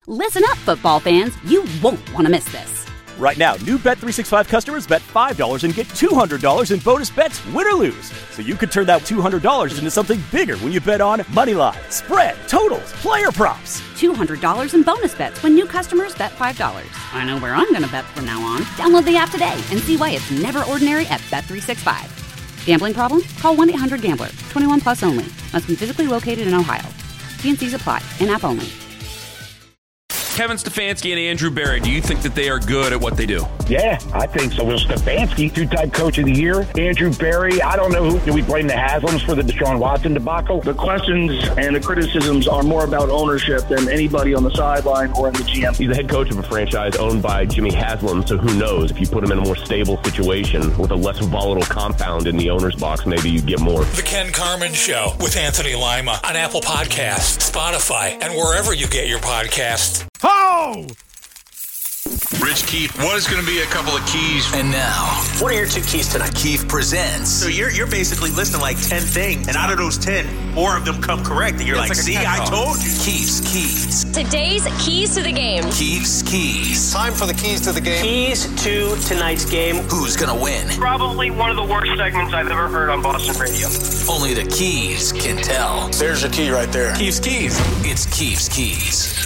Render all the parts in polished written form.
Listen up, football fans. You won't want to miss this. Right now, new Bet365 customers bet $5 and get $200 in bonus bets, win or lose. So you could turn that $200 into something bigger when you bet on money line, spread, totals, player props. $200 in bonus bets when new customers bet $5. I know where I'm going to bet from now on. Download the app today and see why it's never ordinary at Bet365. Gambling problem? Call 1-800-GAMBLER. 21 plus only. Must be physically located in Ohio. T&Cs apply. In-app only. Kevin Stefanski and Andrew Berry, do you think that they are good at what they do? Yeah, I think so. Well, Stefanski, two-time coach of the year. Andrew Berry, I don't know who. Do we blame the Haslams for the Deshaun Watson debacle? The questions and the criticisms are more about ownership than anybody on the sideline or in the GM. He's the head coach of a franchise owned by Jimmy Haslam, so who knows? If you put him in a more stable situation with a less volatile compound in the owner's box, maybe you get more. The Ken Carman Show with Anthony Lima on Apple Podcasts, Spotify, and wherever you get your podcasts. Ho! Rich Keefe, what is going to be a couple of keys? And now, what are your two keys tonight? Keefe presents. So you're basically listing like 10 things, and out of those 10, 4 of them come correct, and you're like, see, I told you. Keefe's Keys. Today's keys to the game. Keefe's Keys. Time for the keys to the game. Keys to tonight's game. Who's going to win? Probably one of the worst segments I've ever heard on Boston radio. Only the Keys can tell. There's your key right there. Keefe's Keys. It's Keefe's Keys.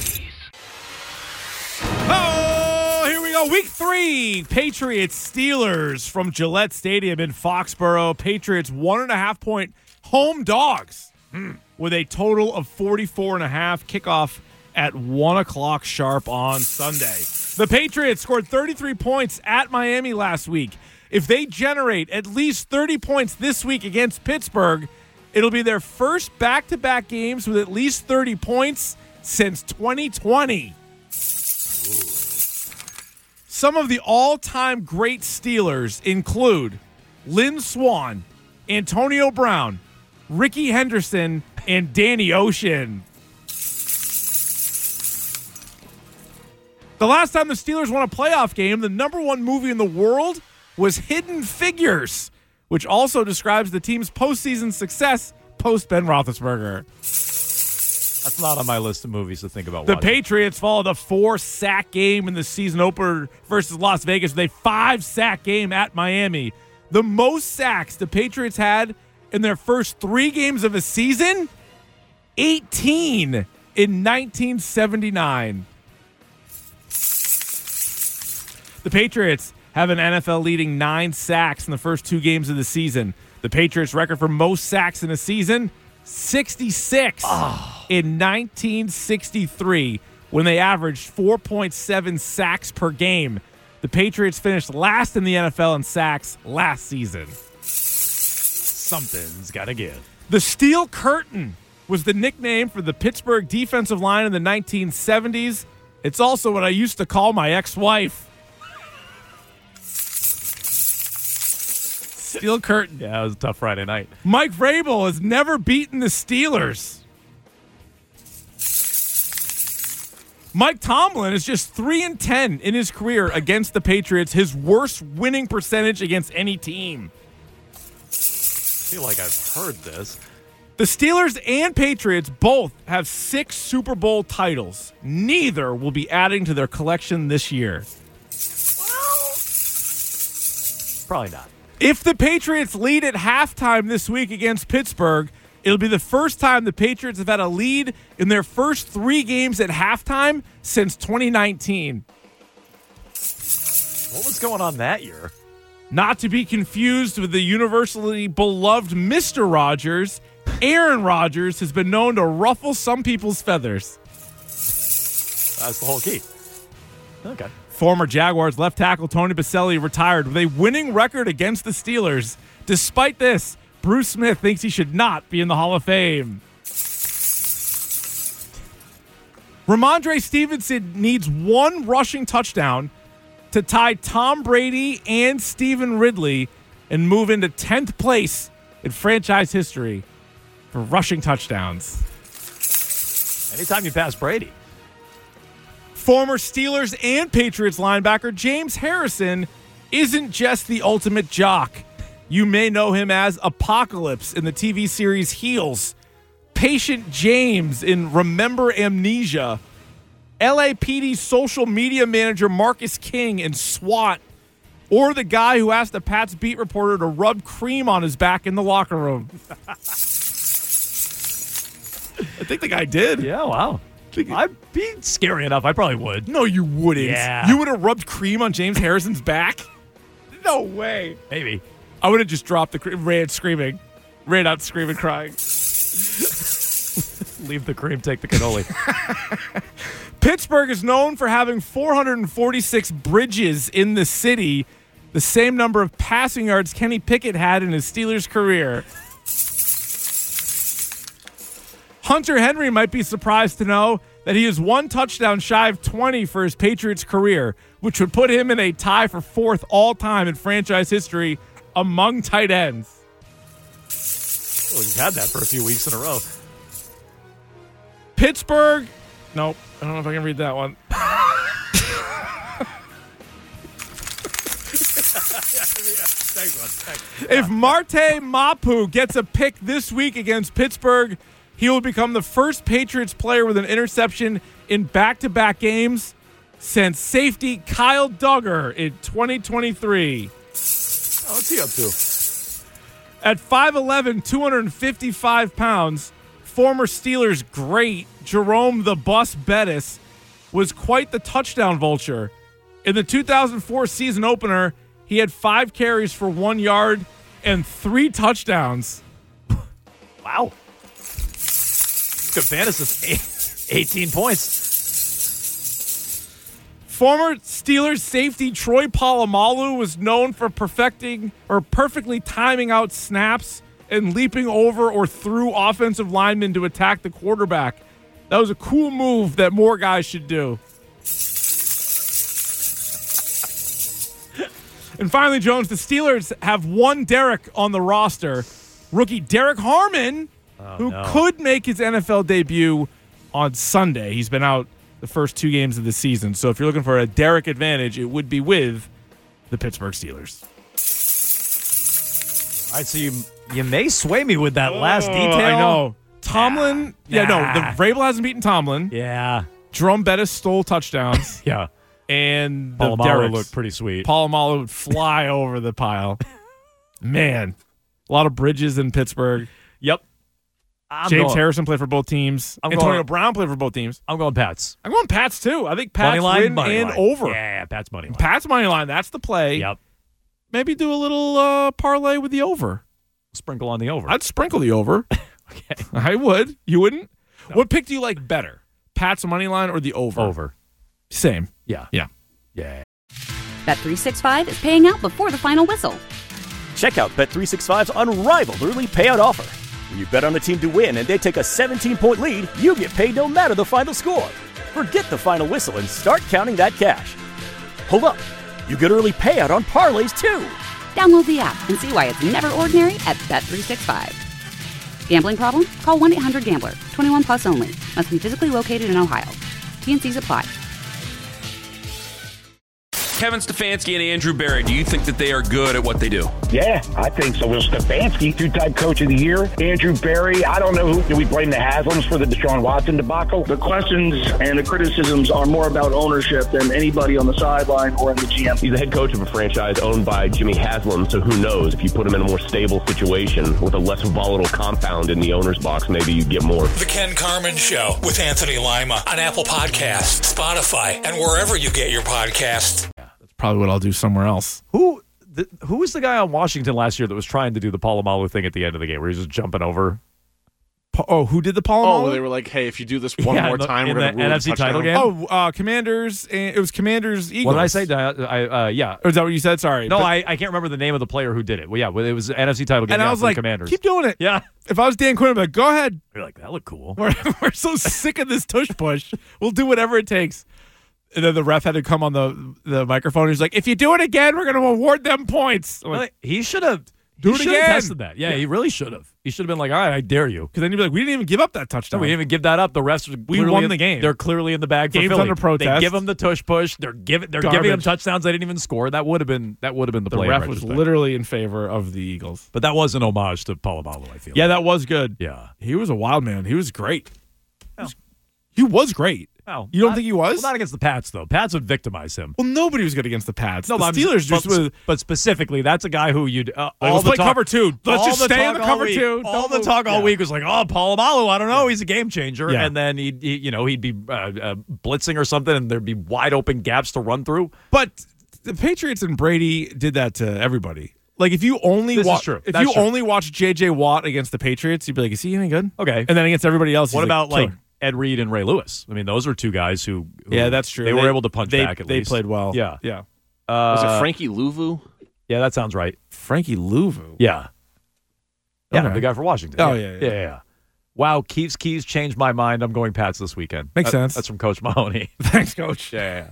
Oh, here we go. Week 3, Patriots Steelers from Gillette Stadium in Foxborough. Patriots 1.5-point home dogs with a total of 44.5. Kickoff at 1 o'clock sharp on Sunday. The Patriots scored 33 points at Miami last week. If they generate at least 30 points this week against Pittsburgh, it'll be their first back-to-back games with at least 30 points since 2020. Some of the all-time great Steelers include Lynn Swann, Antonio Brown, Ricky Henderson, and Danny Ocean. The last time the Steelers won a playoff game, the number one movie in the world was Hidden Figures, which also describes the team's postseason success post-Ben Roethlisberger. That's not on my list of movies to think about The watching. Patriots followed a 4-sack game in the season opener versus Las Vegas with a 5-sack game at Miami. The most sacks the Patriots had in their first 3 games of a season, 18 in 1979. The Patriots have an NFL-leading 9 sacks in the first 2 games of the season. The Patriots' record for most sacks in a season, 66 in 1963, when they averaged 4.7 sacks per game. The Patriots finished last in the NFL in sacks last season. Something's got to give. The Steel Curtain was the nickname for the Pittsburgh defensive line in the 1970s. It's also what I used to call my ex-wife. Steel Curtain. Yeah, it was a tough Friday night. Mike Vrabel has never beaten the Steelers. Mike Tomlin is just 3-10 in his career against the Patriots, his worst winning percentage against any team. I feel like I've heard this. The Steelers and Patriots both have 6 Super Bowl titles. Neither will be adding to their collection this year. Well, probably not. If the Patriots lead at halftime this week against Pittsburgh, it'll be the first time the Patriots have had a lead in their first 3 games at halftime since 2019. What was going on that year? Not to be confused with the universally beloved Mr. Rogers, Aaron Rodgers has been known to ruffle some people's feathers. That's the whole key. Okay. Former Jaguars left tackle Tony Boselli retired with a winning record against the Steelers. Despite this, Bruce Smith thinks he should not be in the Hall of Fame. Ramondre Stevenson needs 1 rushing touchdown to tie Tom Brady and Stephen Ridley and move into 10th place in franchise history for rushing touchdowns. Anytime you pass Brady. Former Steelers and Patriots linebacker James Harrison isn't just the ultimate jock. You may know him as Apocalypse in the TV series Heels, Patient James in Remember Amnesia, LAPD social media manager Marcus King and SWAT, or the guy who asked the Pats beat reporter to rub cream on his back in the locker room? I think the guy did. Yeah, wow. I'd be scary enough. I probably would. No, you wouldn't. Yeah. You would have rubbed cream on James Harrison's back? No way. Maybe. I would have just dropped the cream, ran out screaming, crying. Leave the cream, take the cannoli. Pittsburgh is known for having 446 bridges in the city, the same number of passing yards Kenny Pickett had in his Steelers career. Hunter Henry might be surprised to know that he is one touchdown shy of 20 for his Patriots career, which would put him in a tie for fourth all-time in franchise history among tight ends. Well, he's had that for a few weeks in a row. Pittsburgh. Nope. I don't know if I can read that one. If Marte Mapu gets a pick this week against Pittsburgh, he will become the first Patriots player with an interception in back-to-back games since safety Kyle Duggar in 2023. What's he up to? At 5'11", 255 pounds, former Steelers great Jerome the Bus Bettis was quite the touchdown vulture. In the 2004 season opener, he had 5 carries for 1 yard and 3 touchdowns. Wow. Good fantasy. 18 points. Former Steelers safety Troy Polamalu was known for perfectly timing out snaps and leaping over or through offensive linemen to attack the quarterback. That was a cool move that more guys should do. And finally, Jones, the Steelers have one Derek on the roster. Rookie Derek Harmon, who could make his NFL debut on Sunday. He's been out the first 2 games of the season. So if you're looking for a Derek advantage, it would be with the Pittsburgh Steelers. All right, so you may sway me with that last detail. I know. Tomlin, the Vrabel hasn't beaten Tomlin. Yeah. Jerome Bettis stole touchdowns. Yeah. And the Polamalu looked pretty sweet. Polamalu would fly over the pile. Man, a lot of bridges in Pittsburgh. Yep. James Harrison played for both teams. Antonio Brown played for both teams. I'm going Pats. I'm going Pats, too. I think Pats win and over. Yeah, Pats money line. Pats money line. That's the play. Yep. Maybe do a little parlay with the over. Sprinkle on the over. I'd sprinkle the over. Okay. I would. You wouldn't? No. What pick do you like better? Pats money line or the over? Over. Same. Yeah. Yeah. Yeah. Bet365 is paying out before the final whistle. Check out Bet365's unrivaled early payout offer. When you bet on a team to win and they take a 17-point lead, you get paid no matter the final score. Forget the final whistle and start counting that cash. Hold up. You get early payout on parlays, too. Download the app and see why it's never ordinary at Bet365. Gambling problem? Call 1-800-GAMBLER. 21 plus only. Must be physically located in Ohio. T&Cs apply. Kevin Stefanski and Andrew Berry, do you think that they are good at what they do? Yeah, I think so. Will Stefanski, 2-time coach of the year. Andrew Berry, I don't know who. Do we blame the Haslams for the Deshaun Watson debacle? The questions and the criticisms are more about ownership than anybody on the sideline or in the GM. He's the head coach of a franchise owned by Jimmy Haslam, so who knows? If you put him in a more stable situation with a less volatile compound in the owner's box, maybe you get more. The Ken Carman Show with Anthony Lima on Apple Podcasts, Spotify, and wherever you get your podcasts. Probably what I'll do somewhere else. Who was the guy on Washington last year that was trying to do the Polamalu thing at the end of the game where he was just jumping over? Who did the Polamalu? Oh, they were like, hey, if you do this one more time, we're going to rule NFC the title game? Commanders. It was Commanders Eagles. What did I say? Yeah. Or is that what you said? Sorry. No, I can't remember the name of the player who did it. Well, yeah, it was NFC title game. And I was like, Commanders. Keep doing it. Yeah. If I was Dan Quinn, I'd be like, go ahead. You're like, that looked cool. We're so sick of this tush push. We'll do whatever it takes. And then the ref had to come on the microphone. He's like, if you do it again, we're going to award them points. Like, he should have again. Tested that. Yeah, he really should have. He should have been like, all right, I dare you. Because then you'd be like, we didn't even give up that touchdown. No, we didn't even give that up. The refs won the game. They're clearly in the bag for Game's Philly. under protest. They give them the tush push. They're giving them touchdowns they didn't even score. That would have been the play. The ref was literally in favor of the Eagles. But that was an homage to Polamalu, I feel. Yeah, that was good. Yeah. He was a wild man. He was great. He was great. Oh, You don't think he was? Well, not against the Pats, though. Pats would victimize him. Well, nobody was good against the Pats. No, the Steelers just but specifically, that's a guy who you'd let's play cover two. Let's just stay in the cover two. All the talk all week was like, oh, Polamalu, I don't know, he's a game changer, Yeah. and then he'd be blitzing or something, and there'd be wide open gaps to run through. But the Patriots and Brady did that to everybody. Like if you only only watch J.J. Watt against the Patriots, you'd be like, is he any good? Okay, and then against everybody else, what about killer. like Ed Reed and Ray Lewis? I mean, those are two guys who yeah, that's true. They were able to punch back at least. They played well. Yeah. Was it Frankie Louvu? Yeah, that sounds right. Frankie Louvu? Yeah. Okay. Yeah, the guy for Washington. Oh, yeah. Wow, Keith's Keys changed my mind. I'm going Pats this weekend. Makes sense. That's from Coach Mahoney. Thanks, Coach. Yeah.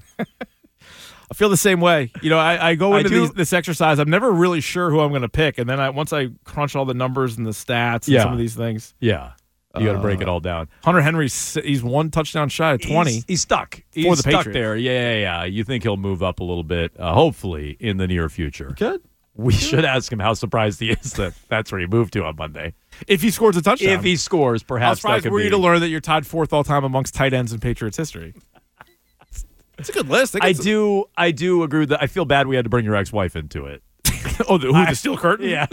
I feel the same way. You know, I go into this exercise. I'm never really sure who I'm going to pick. And then once I crunch all the numbers and the stats and some of these things. Yeah. You got to break it all down. Hunter Henry's he's one touchdown shy of 20. He's stuck. He's the stuck Patriots. there. Yeah. You think he'll move up a little bit, hopefully, in the near future. Good. We should ask him how surprised he is that that's where he moved to on Monday. If he scores a touchdown. If he scores, perhaps How surprised that could were be. you to learn that you're tied fourth all time amongst tight ends in Patriots history? It's a good list. I do agree with that. I feel bad we had to bring your ex-wife into it. The steel curtain? Yeah.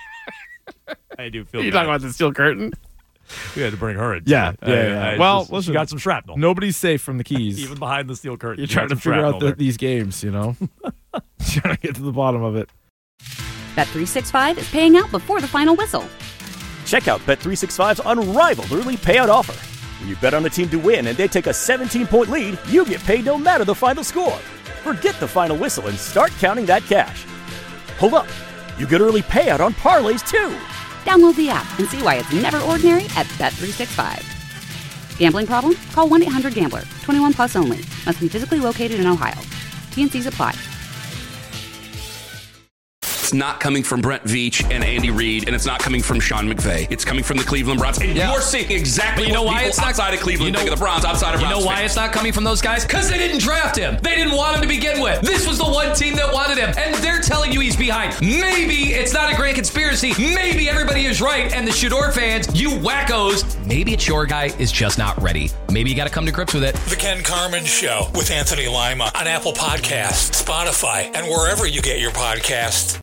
I do feel You're bad. talking about the steel curtain? We had to bring her into Yeah. it. Well, listen, listen, she got some shrapnel. Nobody's safe from the keys. Even behind the steel curtain. You're trying to figure out these games, you know? Trying to get to the bottom of it. Bet365 is paying out before the final whistle. Check out Bet365's unrivaled early payout offer. When you bet on a team to win and they take a 17-point lead, you get paid no matter the final score. Forget the final whistle and start counting that cash. Hold up. You get early payout on parlays, too. Download the app and see why it's never ordinary at Bet365. Gambling problem? Call 1-800-GAMBLER. 21 plus only. Must be physically located in Ohio. T&Cs apply. It's not coming from Brent Veach and Andy Reid, and it's not coming from Sean McVay. It's coming from the Cleveland Browns. And you're seeing exactly you know what why people it's not outside of Cleveland think of the Browns, outside of Browns. You know why fans. it's not coming from those guys? Because they didn't draft him. They didn't want him to begin with. This was the one team that wanted him, and they're telling you he's behind. Maybe it's not a grand conspiracy. Maybe everybody is right, and the Shador fans, you wackos, maybe it's your guy is just not ready. Maybe you got to come to grips with it. The Ken Carman Show with Anthony Lima on Apple Podcasts, Spotify, and wherever you get your podcasts.